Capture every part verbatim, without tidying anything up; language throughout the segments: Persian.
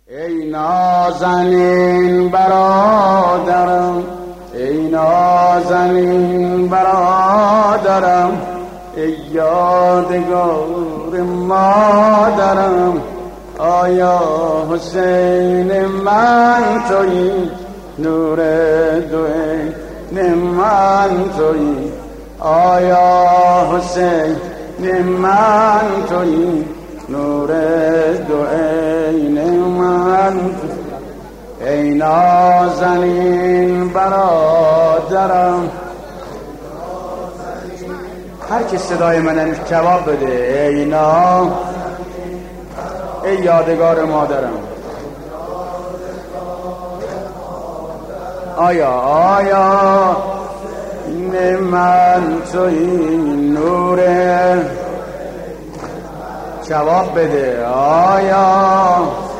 ای نازنین برادرم، ای نازنین برادرم، ای یادگار مادرم، آیا حسین من تویی، نور دو عین من تویی، آیا حسین من تویی، نور دو عین من تویی. ای نازنین برادرم، هر کی صدای منم جواب بده. ای نا ای یادگار مادرم، آیا آیا این من تویی، نوره جواب بده. آیا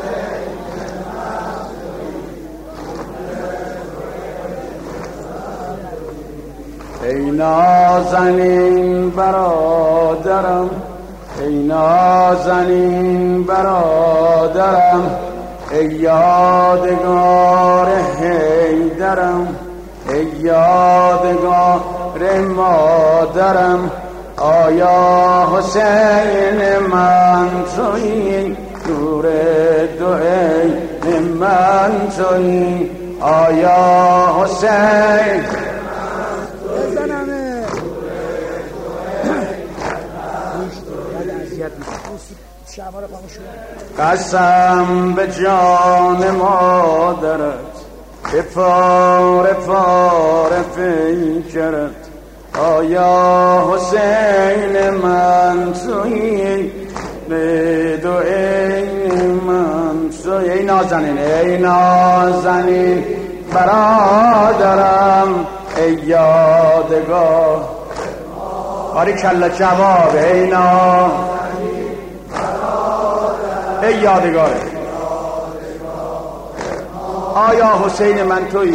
ای نازنین برادرم، ای نازنین برادرم، ای یادگار حیدرم، ای یادگار مادرم، آیا حسین من تویی، نور دو عین من تویی، آیا حسین قسم به جان مادرت، به پاره پاره فکرت، آیا حسین من تویی، به دو عین من تویی. ای نازنین ای نازنین برادرم، ای یادگار، آری کلا جواب. ای نازنین ای یادگار، آیا حسین من تویی،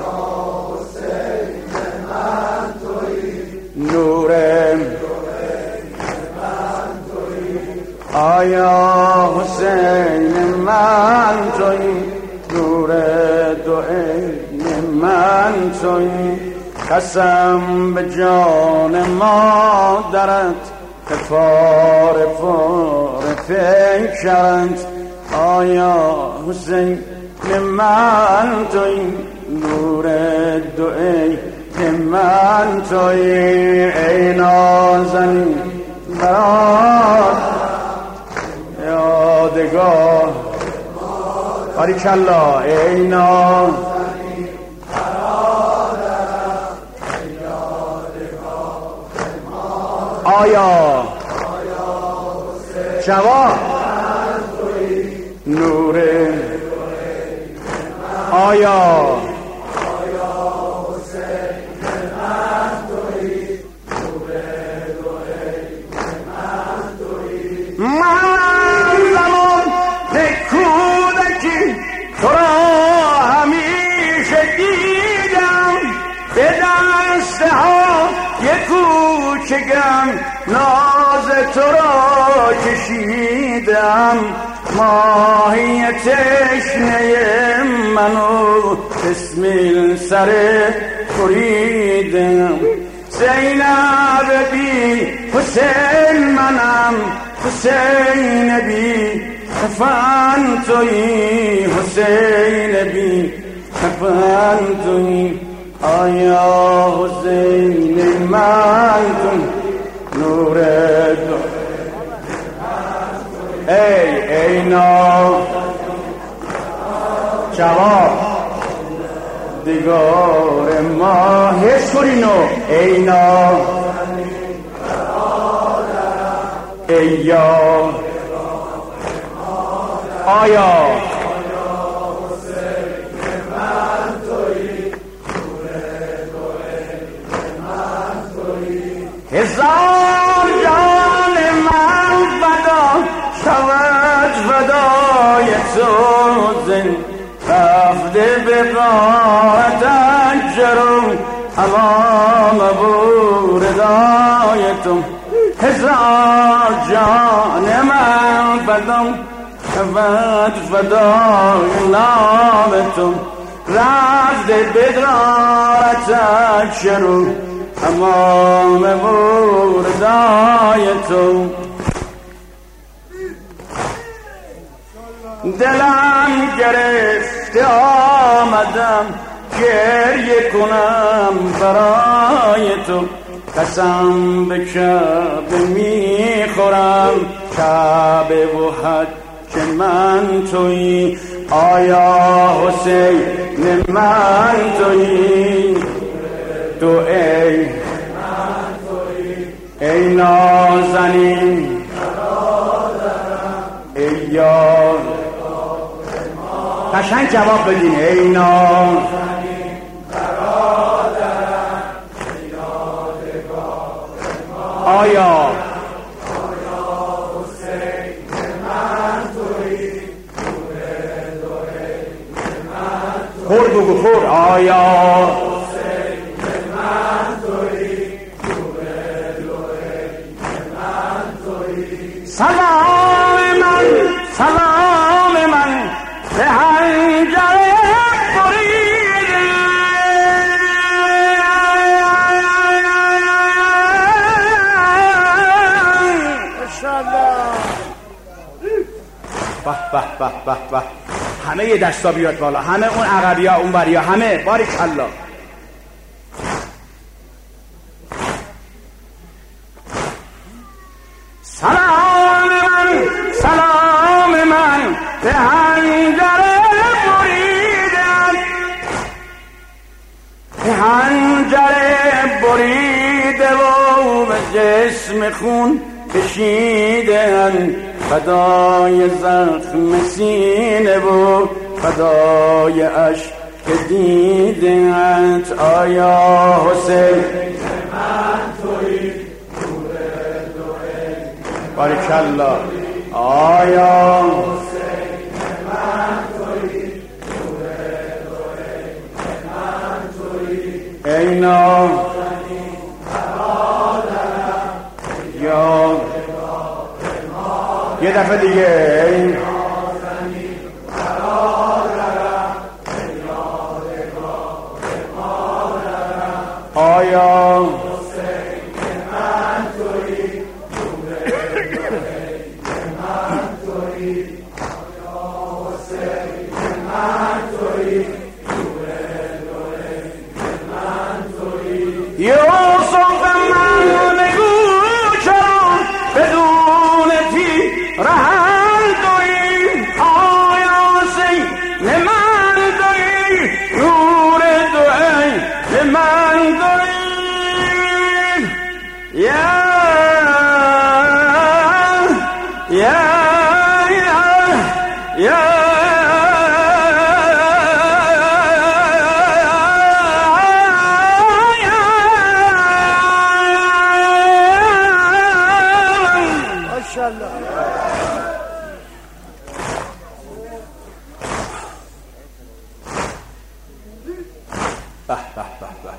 نور آیا حسین من تویی، نور دو عین من تویی. قسم به جان مادرت، به پاره پاره فکرت، آیا حسین من تویی، نور دو عین من تویی. ای نازنین برادرم، یادگار، باری کلا. ای نازنین برادرم، ای یادگار مادرم، آیا جواب، نور آیا من زمان کودکی تو را همیشه دیدم، به دسته ها یک کوچکم ناز تو را کشیدم، ماهی تشنه منو بسمیل سر خوریدم، زینب بی حسین منم، حسین بی کفن تویی، حسین بی کفن تویی، آیا حسین من تویی، نور دو. ای ای نا جواب دیگار ما هشورینو. ای نا ای یا آیا هزار جان من فدا شود فدای تو، زن رفته به قاعت جرم امام بوردای تو، هزار جان من فدا شود شود فدای نام تو، رفت بدرارتک شروع تمام مردای تو. دلم گرفته آمدم گریه کنم برای تو، قسم به کعبه میخورم کعبه و حج که من تویی. آیا حسین من تویی، تو ای ای نازنین ای یار. قشنگ جواب بدین ای نازنین برادرم ای یادگار ما. آیا خور بگو خور. آیا حسین من تویی، دوره دوره من تویی. سلام من سلام من به حنجره بریده، ماشاءالله. به به به به به. همه یه دستا بیاد بالا، همه اون عقبی ها اون بری ها، همه باریکالله. سلام من سلام من به حنجره بریدن، به حنجره بریده و به جسم خون کشیدن، فدای زخم سینه و فدای عشق دیدنت. آیا حسین من تویی، دوره دوره باریکالله. آیا حسین من تویی، دوره دوره من تویی. ای نازنین برادرم یا یه دفعه دیگه ای نازنین برادرم ای یادگار مادرم. آیا حسین من تویی، دوره دوره من تویی. آیا حسین من تویی، دوره دوره من تویی. یوسف من بگو چرا بدون رهن دوی. آیا حسین من دوی، نور دوی من دوی. یا یا یا یا ماشاءالله. به به به به.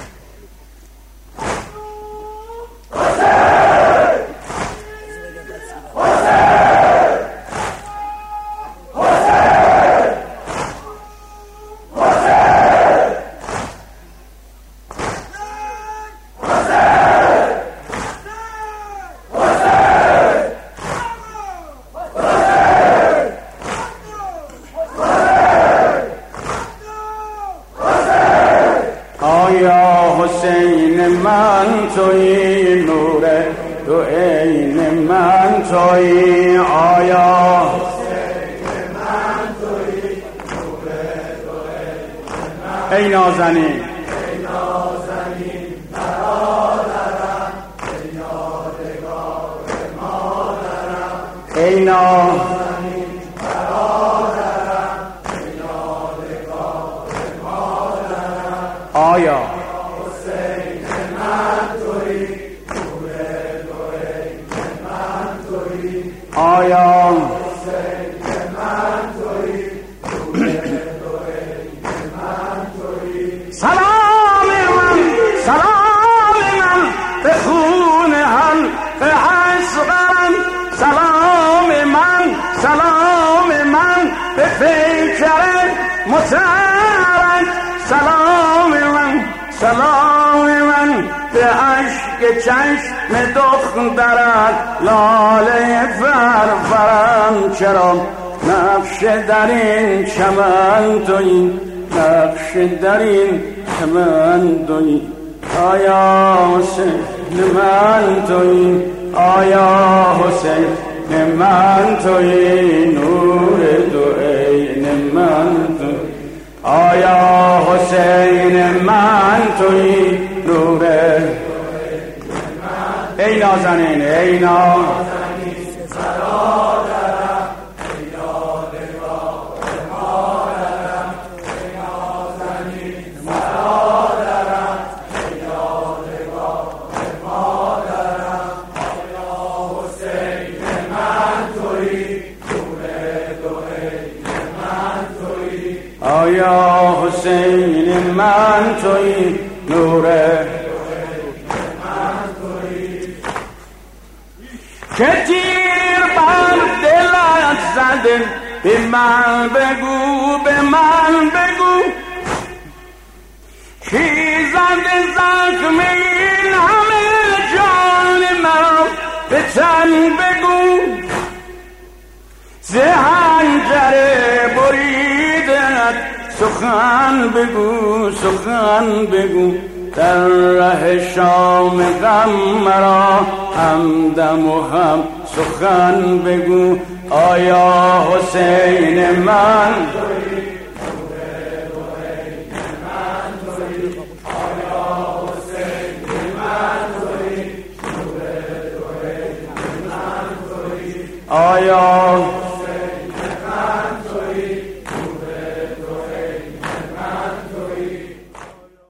حسین من تویی، نور تو عین من تویی. آیا حسین من تویی، نور تو عین من. ای نازنین ای نازنین برادرم ای یادگار مادرم. ای نازنین برادرم ای یادگار مادرم. آیا آیا حسین من تویی، دوره دوره من تویی. سلام من سلام من به خون حل به عشقم. سلام من سلام متعرض سلام من سلام من به عشق چشم دخترت لاله فرفرم چرا نقش در این چمن تویی نقش در این چمن تویی آیا حسین من تویی آیا حسین من تویی نور دو عین من تویی آیا حسین من تویی نور ای نازنین ای نازنین برادرم ای یادگار مادرم ای نازنین برادرم ای یادگار مادرم آیا حسین من تویی نور دو عین من تویی آیا حسین من تویی نور که تیر بر دلت زده به من بگو به من بگو کی زده زخم این همه جان من به تن بگو ز حنجره بریدت سخن بگو سخن بگو در ره شام غم مرا همدم و هم سخن بگو آیا حسین من آیا